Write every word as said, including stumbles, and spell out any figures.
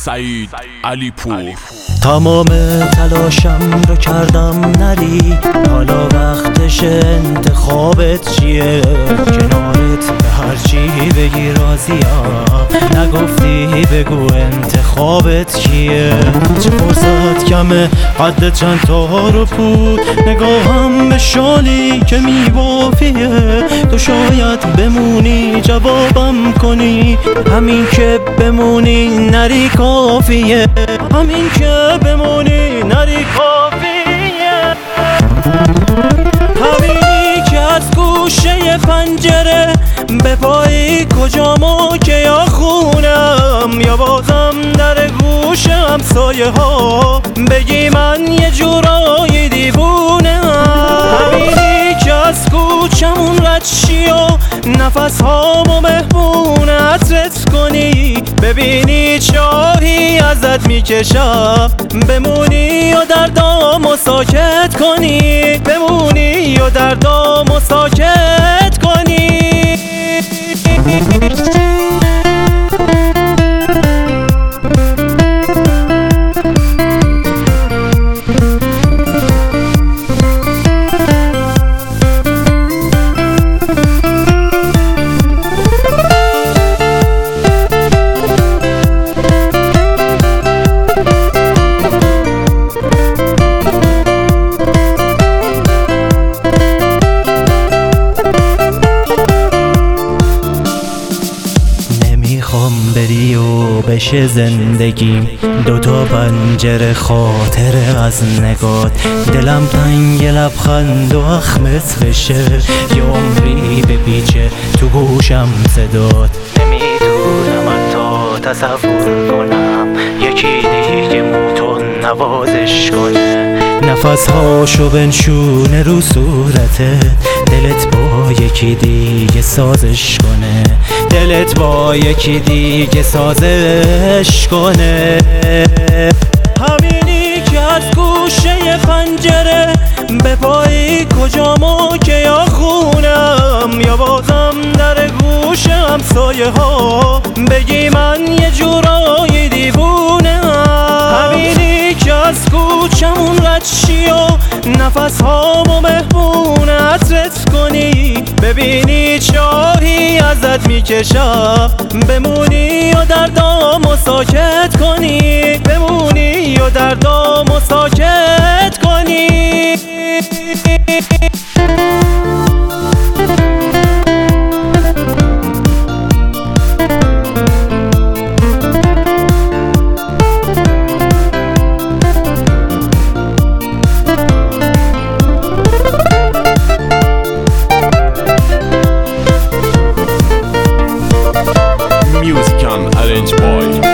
سعید علی پور. تمام تلاشم رو کردم نری، حالا وقتش انتخابت چیه؟ کنارت به هرچی بگی راضیم، نگفتی بگو انتخابت کیه؟ چه فرصت کمه قد چند تا رو پود، نگاهم به شالی که میبافیه. تو شاید بمونی جوابم کنی، همین که بمونی نری کافیه، همین که بمونی نری کافیه. همینی که از گوشه پنجره به پایی کجامو که یا خونم، یا بازم در گوش همسایه ها بگی من یه جورایی دیوونم. همینی که از کوچمون رد شی و نفس هامو مهمون عطرت کنی، ببینی چاهی ازت میکشم، بمونی و دردامو ساکت کنی، بمونی و دردامو ساکت کنی. بری و بشه زندگیم دوتا پنجره خاطره از نگات، دلم تنگ لبخند و اخمت بشه، یه عمری بپیچه تو گوشم صدات. نمیتونم حتی تصور کنم یکی دیگه موتون نوازش کنه، نفس هاشو بنشونه رو صورته، دلت با یکی دیگه سازش کنه، دلت با یکی دیگه سازش کنه. همینی که از گوشه پنجره به پایی کجامو که یا خونم، یا بازم در گوش همسایه ها بگی من یه جورایی دیوونم. همینی که از کوچمون رد شی و نفس هامو مهمون عطرت کنی، ببینی چاهی ازت میکشم، بمونی و دردامو ساکت کنی، بمونی و دردامو ساکت کنی. Music and arranged by